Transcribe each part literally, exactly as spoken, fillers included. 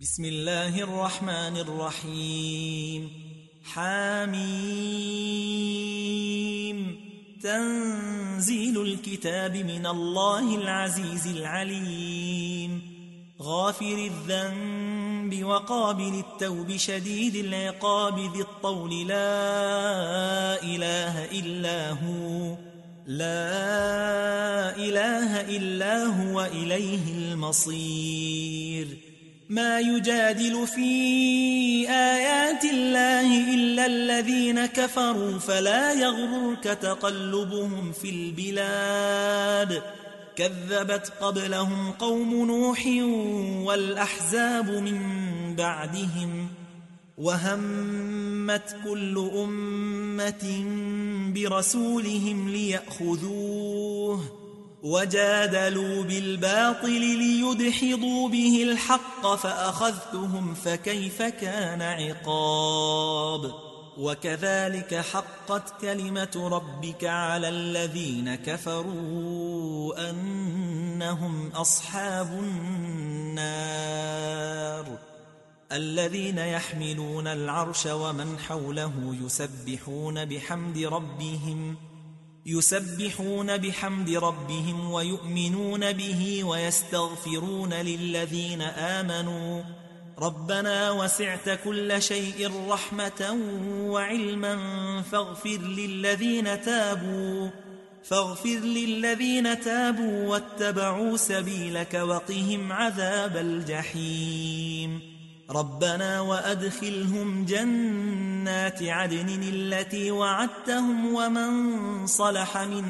بسم الله الرحمن الرحيم. حاميم. تنزيل الكتاب من الله العزيز العليم، غافر الذنب وقابل التوب شديد العقاب ذي الطول، لا إله إلا هو لا إله إلا هو إليه المصير. ما يجادل في آيات الله إلا الذين كفروا، فلا يغررك تقلبهم في البلاد. كذبت قبلهم قوم نوح والأحزاب من بعدهم، وهمت كل أمة برسولهم ليأخذوه، وجادلوا بالباطل ليدحضوا به الحق، فأخذتهم فكيف كان عقاب. وكذلك حقت كلمة ربك على الذين كفروا أنهم أصحاب النار. الذين يحملون العرش ومن حوله يسبحون بحمد ربهم يسبحون بحمد ربهم ويؤمنون به ويستغفرون للذين آمنوا ربنا وسعت كل شيء رحمة وعلما فاغفر للذين تابوا فاغفر للذين تابوا واتبعوا سبيلك وقهم عذاب الجحيم. ربنا وأدخلهم جنات عدن التي وعدتهم ومن صلح من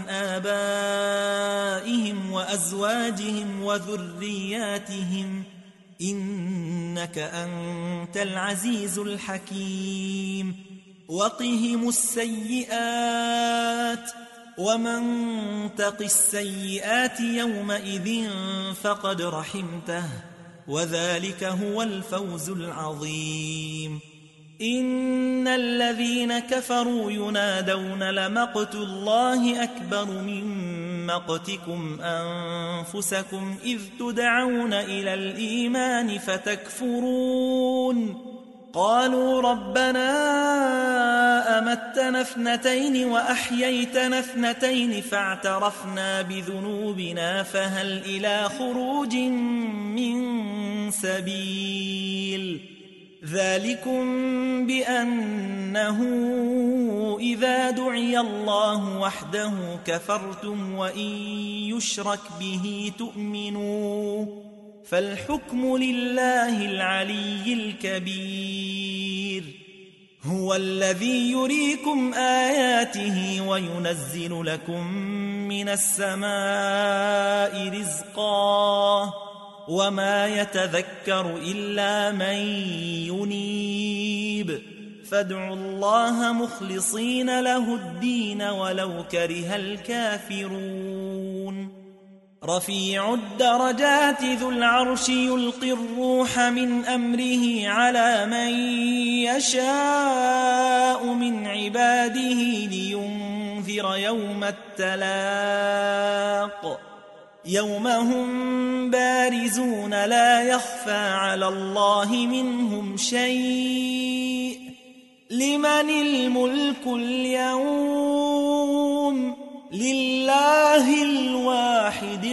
آبائهم وأزواجهم وذرياتهم إنك أنت العزيز الحكيم. وقهم السيئات ومن تق السيئات يومئذ فقد رحمته، وذلك هو الفوز العظيم. إن الذين كفروا ينادون لمقت الله أكبر من مقتكم أنفسكم إذ تدعون إلى الإيمان فتكفرون. قالوا ربنا أمتنا اثنتين وأحييتنا اثنتين فاعترفنا بذنوبنا فهل إلى خروج من سبيل. ذلكم بأنه إذا دعي الله وحده كفرتم وإن يشرك به تؤمنوا، فالحكم لله العلي الكبير. هو الذي يريكم آياته وينزل لكم من السماء رزقا، وما يتذكر إلا من ينيب. فادعوا الله مخلصين له الدين ولو كره الكافرون. رفيع الدرجات ذو العرش يلقي الروح من أمره على من يشاء من عباده لينذر يوم التلاق، يوم هم بارزون لا يخفى على الله منهم شيء. لمن الملك اليوم؟ لله الواحد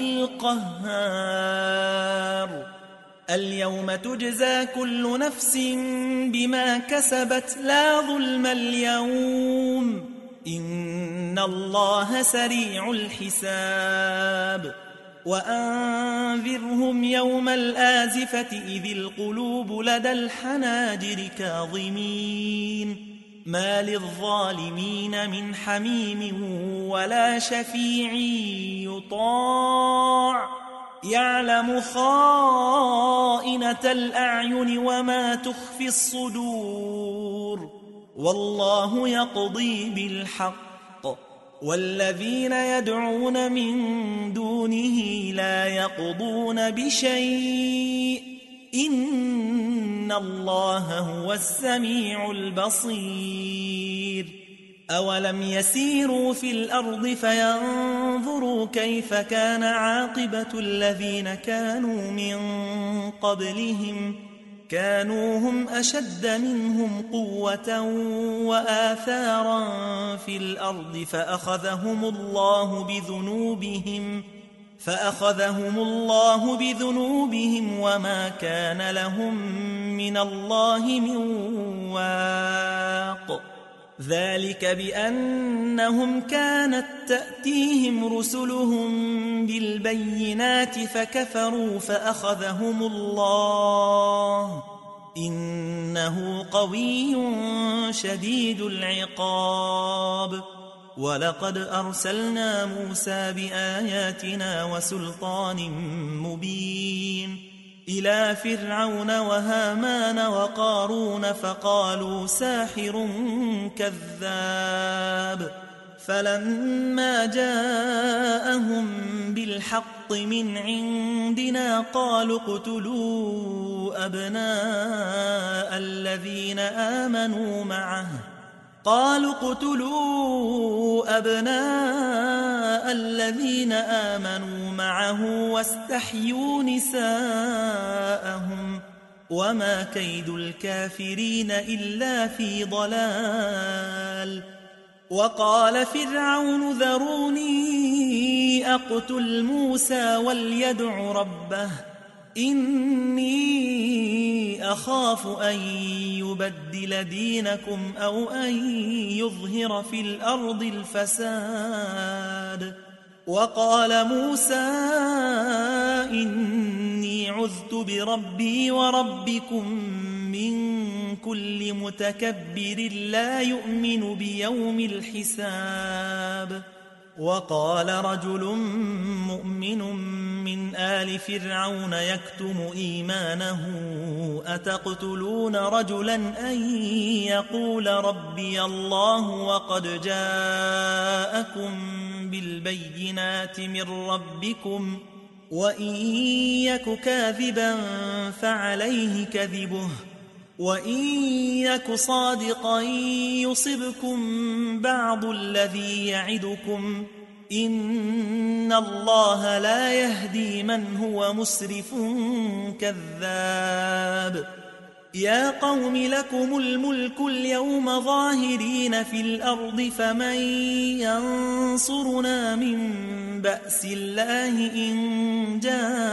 القهار. اليوم تجزى كل نفس بما كسبت لا ظلم اليوم، إن الله سريع الحساب. وأنذرهم يوم الآزفة إذ القلوب لدى الحناجر كاظمين، ما للظالمين من حميم ولا شفيع يطاع، يعلم خائنة الأعين وما تخفي الصدور، والله يقضي بالحق. والذين يدعون من دونه لا يقضون بشيء، إن الله هو السميع البصير. أولم يسيروا في الأرض فينظروا كيف كان عاقبة الذين كانوا من قبلهم كانوا هم أشد منهم قوة وآثارا في الأرض فأخذهم الله بذنوبهم فأخذهم الله بذنوبهم وما كان لهم من الله من واق ذلك بأنهم كانت تأتيهم رسلهم بالبينات فكفروا فأخذهم الله إنه قوي شديد العقاب ولقد أرسلنا موسى بآياتنا وسلطان مبين إلى فرعون وهامان وقارون فقالوا ساحر كذاب فلما جاءهم بالحق من عندنا قالوا اقتلوا أبناء الذين آمنوا معه قالوا اقتلوا أبناء الذين آمنوا معه واستحيوا نساءهم وما كيد الكافرين إلا في ضلال وقال فرعون ذروني أقتل موسى وليدع ربه إني أخاف أن يبدل دينكم أو أن يظهر في الأرض الفساد وقال موسى إني عذت بربي وربكم من كل متكبر لا يؤمن بيوم الحساب وقال رجل مؤمن من آل فرعون يكتم إيمانه أتقتلون رجلا أن يقول ربي الله وقد جاءكم بالبينات من ربكم وإن يك كاذبا فعليه كذبه وإن يك صادقا يصبكم بعض الذي يعدكم إن الله لا يهدي من هو مسرف كذاب يا قوم لكم الملك اليوم ظاهرين في الأرض فمن ينصرنا من بأس الله إن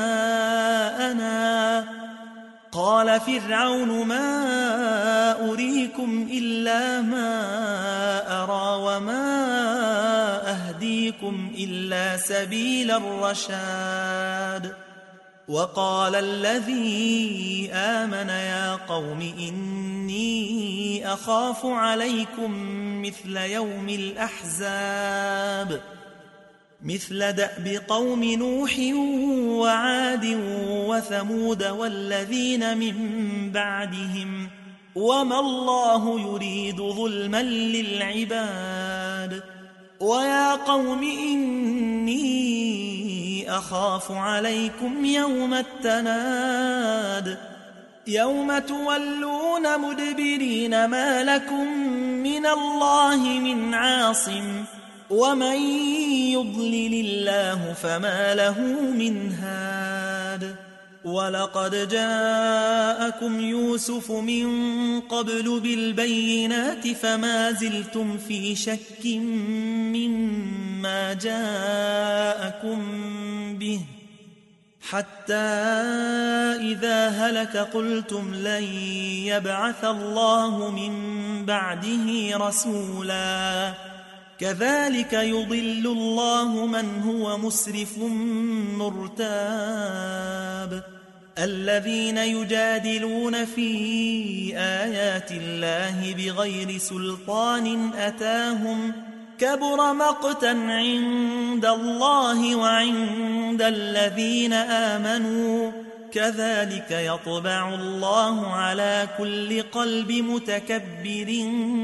جاءنا قال فرعون ما أريكم إلا ما أرى وما أهديكم إلا سبيل الرشاد وقال الذي آمن يا قوم إني أخاف عليكم مثل يوم الأحزاب مثل دأب قوم نوح وعاد وثمود والذين من بعدهم وما الله يريد ظلما للعباد ويا قوم إني أخاف عليكم يوم التناد يوم تولون مدبرين ما لكم من الله من عاصم ومن يضلل الله فما له من هاد ولقد جاءكم يوسف من قبل بالبينات فما زلتم في شك مما جاءكم به حتى إذا هلك قلتم لن يبعث الله من بعده رسولا كذلك يضل الله من هو مسرف مرتاب الذين يجادلون في آيات الله بغير سلطان أتاهم كبر مقتا عند الله وعند الذين آمنوا كذلك يطبع الله على كل قلب متكبر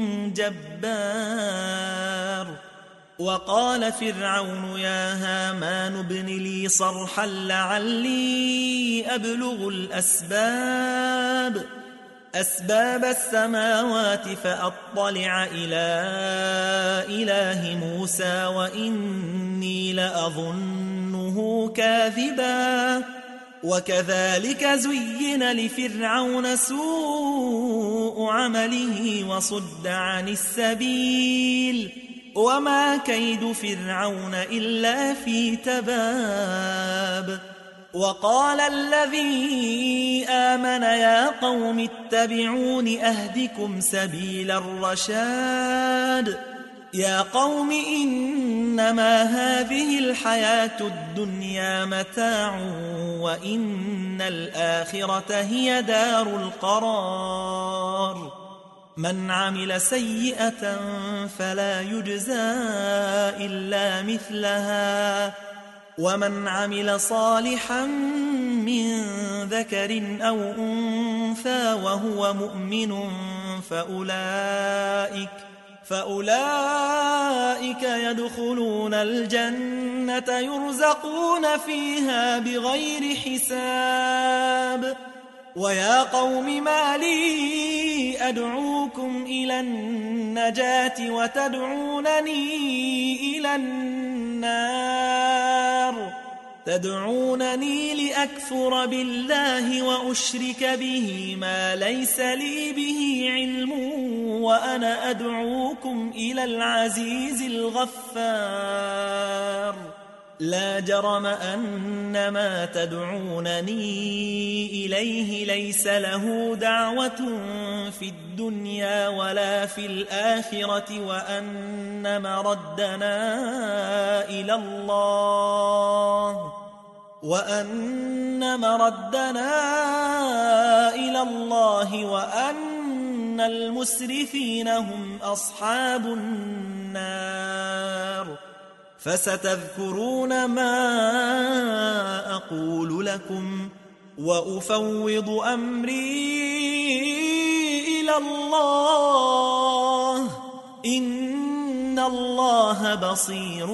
جبار وقال فرعون يا هامان ابن لي صرحا لعلي أبلغ الأسباب أسباب السماوات فأطلع إلى إله موسى وإني لأظنه كاذبا وكذلك زين لفرعون سوء عمله وصد عن السبيل وما كيد فرعون إلا في تباب. وقال الذي آمن يا قوم اتبعون أهدكم سبيل الرشاد. يا قوم إنما هذه الحياة الدنيا متاع وإن الآخرة هي دار القرار. من عمل سيئة فلا يجزى إلا مثلها ومن عمل صالحا من ذكر أو أنثى وهو مؤمن فأولئك فأولئك يدخلون الجنة يرزقون فيها بغير حساب. ويا قوم ما لي أدعوكم إلى النجاة وتدعونني إلى النار تدعونني لأكفر بالله وأشرك به ما ليس لي به علم وأنا أدعوكم إلى العزيز الغفار. لا جرم أن ما تدعونني إليه ليس له دعوة في الدنيا ولا في الآخرة وأن مردنا إلى الله وأن مردنا إلى الله وأن المسرفين هم أصحاب النار. فستذكرون ما أقول لكم وأفوض أمري إلى الله إن الله بصير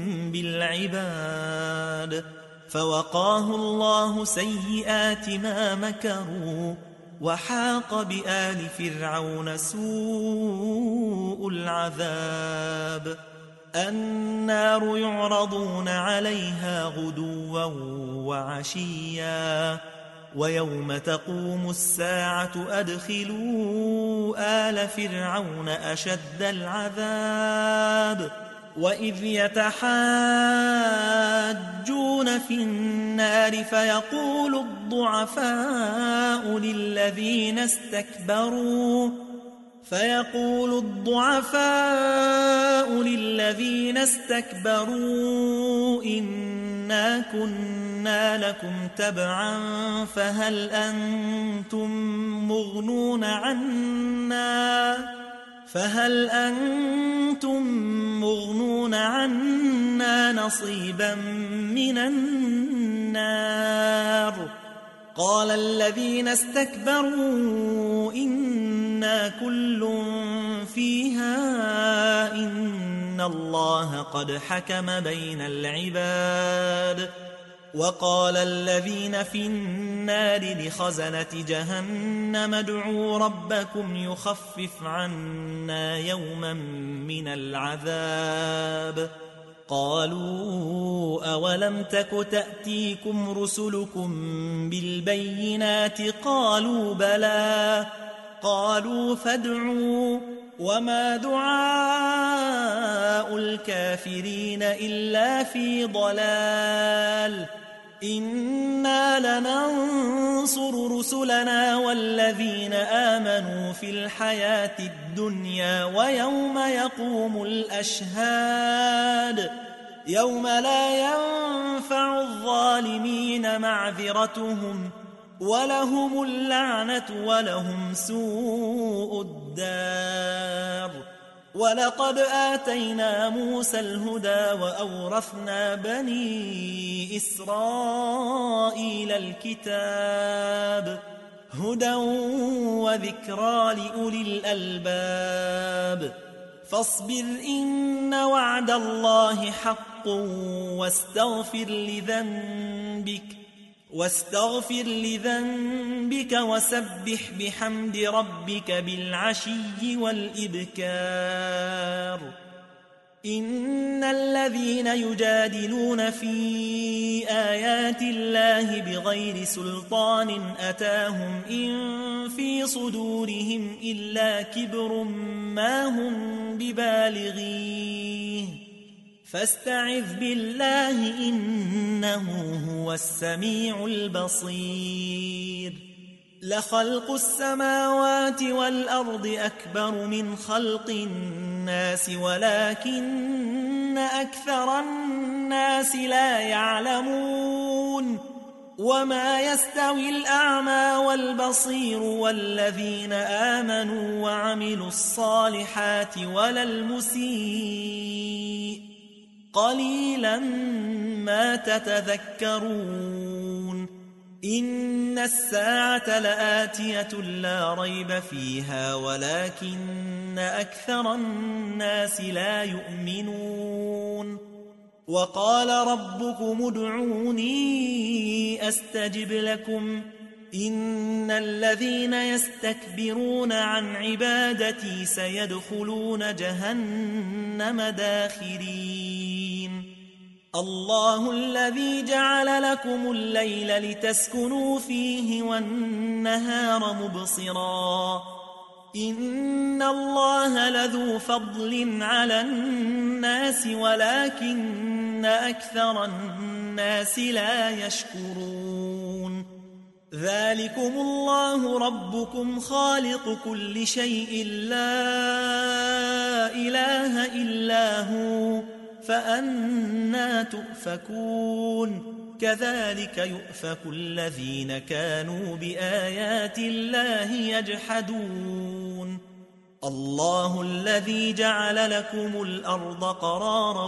بالعباد. فوقاه الله سيئات ما مكروا وحاق بآل فرعون سوء العذاب. النار يعرضون عليها غدوا وعشيا ويوم تقوم الساعة أدخلوا آل فرعون أشد العذاب. وإذ يتحاجون في النار فيقول الضعفاء للذين استكبروا فيقول الضعفاء للذين استكبروا إنا كنا لكم تبعا فهل أنتم مغنون عنا فهل أنتم مغنون عنا نصيبا من النار. قال الذين استكبروا إنا كل فيها إن الله قد حكم بين العباد. وقال الذين في النار لخزنة جهنم ادعوا ربكم يخفف عنا يوما من العذاب. قالوا أولم تك تأتيكم رسلكم بالبينات قالوا بلى قالوا فادعوا وما دعاء الكافرين إلا في ضلال. إنا لننصر رسلنا والذين آمنوا في الحياة الدنيا ويوم يقوم الأشهاد يوم لا ينفع الظالمين معذرتهم ولهم اللعنة ولهم سوء الدار. ولقد آتينا موسى الهدى وأورثنا بني إسرائيل الكتاب هدى وذكرى لأولي الألباب. فاصبر إن وعد الله حق واستغفر لذنبك واستغفر لذنبك وسبح بحمد ربك بالعشي والإبكار. إن الذين يجادلون في آيات الله بغير سلطان أتاهم إن في صدورهم إلا كبر ما هم ببالغيه فاستعذ بالله إنه هو السميع البصير لخلق السماوات والأرض أكبر من خلق الناس ولكن أكثر الناس لا يعلمون وما يستوي الأعمى والبصير والذين آمنوا وعملوا الصالحات ولا المسيء قليلا ما تتذكرون إن الساعة لآتية لا ريب فيها ولكن أكثر الناس لا يؤمنون وقال ربكم ادعوني أستجب لكم إن الذين يستكبرون عن عبادتي سيدخلون جهنم داخرين الله الذي جعل لكم الليل لتسكنوا فيه والنهار مبصرا إن الله لذو فضل على الناس ولكن أكثر الناس لا يشكرون ذلكم الله ربكم خالق كل شيء لا إله إلا هو فأنى تؤفكون كذلك يؤفك الذين كانوا بآيات الله يجحدون الله الذي جعل لكم الأرض قرارا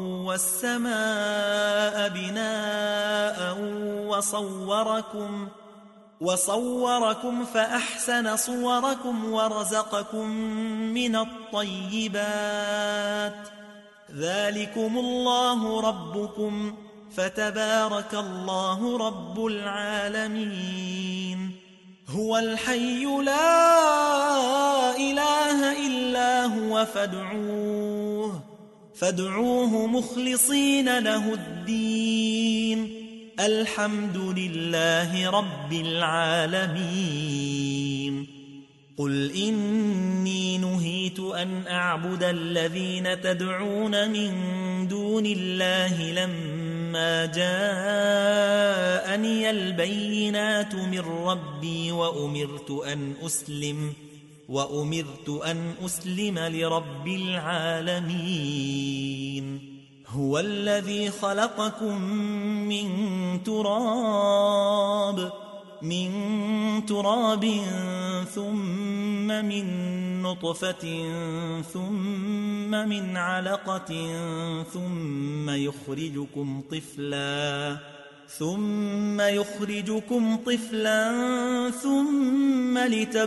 والسماء بناء وصوركم وصوركم فأحسن صوركم ورزقكم من الطيبات ذلكم الله ربكم فتبارك الله رب العالمين هو الحي لا إله إلا هو فادعوه فادعوه مخلصين له الدين الحمد لله رب العالمين قل إني نهيت أن أعبد الذين تدعون من دون الله لما جاءني البينات من ربي وأمرت أن أسلم وأمرت أن أسلم لرب العالمين هو الذي خلقكم من تراب من تراب ثم من نطفة ثم من علقة ثم يخرجكم طفلا ثم يخرجكم طفلا ثم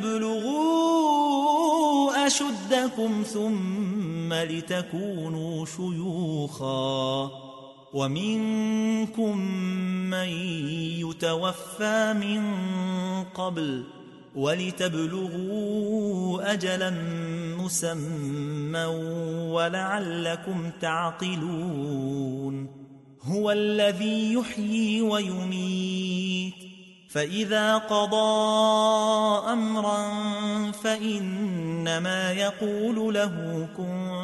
لتبلغوا أشدكم ثم لتكونوا شيوخا ومنكم من يتوفى من قبل ولتبلغوا أجلا مسمى ولعلكم تعقلون هو الذي يحيي ويميت فإذا قضى أمرا فإنما يقول له كن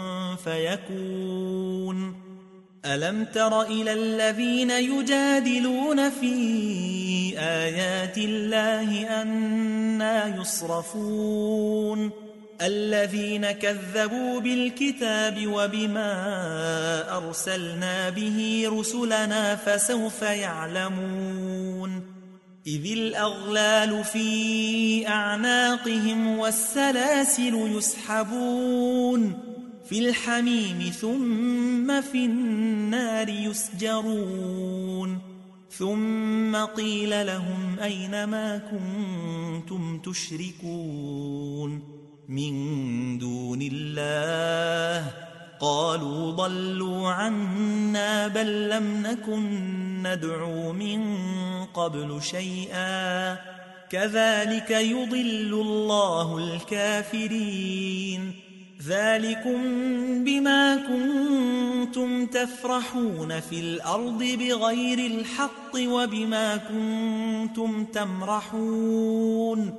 فيكون ألم تر إلى الذين يجادلون في آيات الله أنى يصرفون الذين كذبوا بالكتاب وبما أرسلنا به رسلنا فسوف يعلمون إذ الأغلال في أعناقهم والسلاسل يسحبون في الحميم ثم في النار يسجرون ثم قيل لهم أين ما كنتم تشركون من دون الله قالوا ضلوا عنا بل لم نكن ندعو من قبل شيئا كذلك يضل الله الكافرين ذلكم بما كنتم تفرحون في الأرض بغير الحق وبما كنتم تمرحون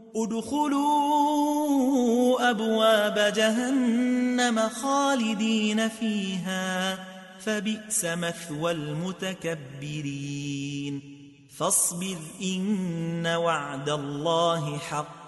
ادخلوا أبواب جهنم خالدين فيها فبئس مثوى المتكبرين فاصبر إن وعد الله حق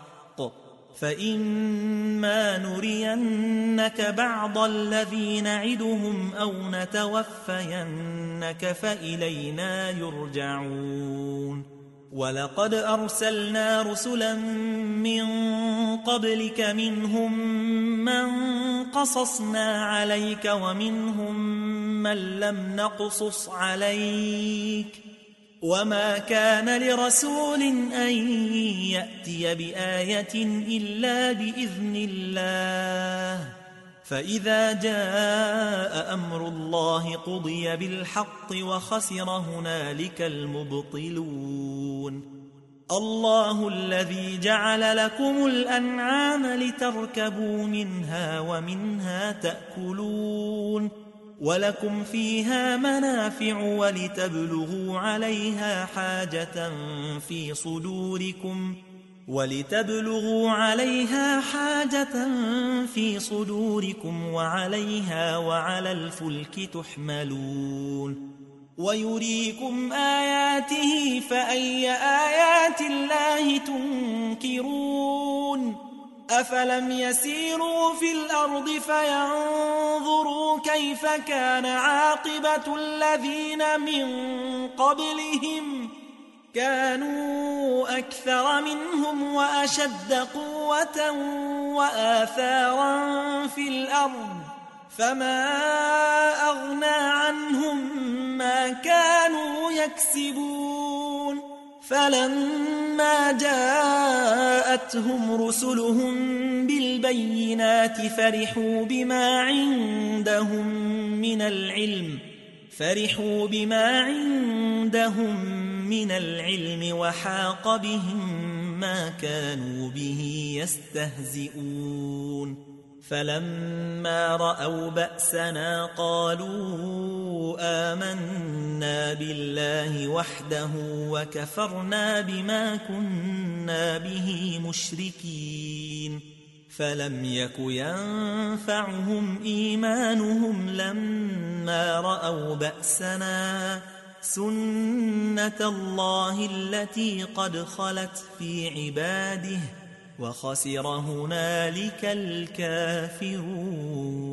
فإما نرينك بعض الذي نعدهم أو نتوفينك فإلينا يرجعون ولقد أرسلنا رسلا من قبلك منهم من قصصنا عليك ومنهم من لم نقصص عليك وما كان لرسول أن يأتي بآية إلا بإذن الله فإذا جاء أمر الله قضي بالحق وخسر هنالك المبطلون الله الذي جعل لكم الأنعام لتركبوا منها ومنها تأكلون ولكم فيها منافع ولتبلغوا عليها حاجة في صدوركم ولتبلغوا عليها حاجة في صدوركم وعليها وعلى الفلك تحملون ويريكم آياته فأي آيات الله تنكرون أفلم يسيروا في الأرض فينظروا كيف كان عاقبة الذين من قبلهم كانوا أكثر منهم وأشد قوة وآثارا في الأرض فما أغنى عنهم ما كانوا يكسبون فلما جاءتهم رسلهم بالبينات فرحوا بما عندهم من العلم فرحوا بما عندهم من العلم وحاق بهم ما كانوا به يستهزئون فلما رأوا بأسنا قالوا آمنا بالله وحده وكفرنا بما كنا به مشركين فلم يك ينفعهم إيمانهم لما رأوا بأسنا سنة الله التي قد خلت في عباده وخسر هنالك الكافرون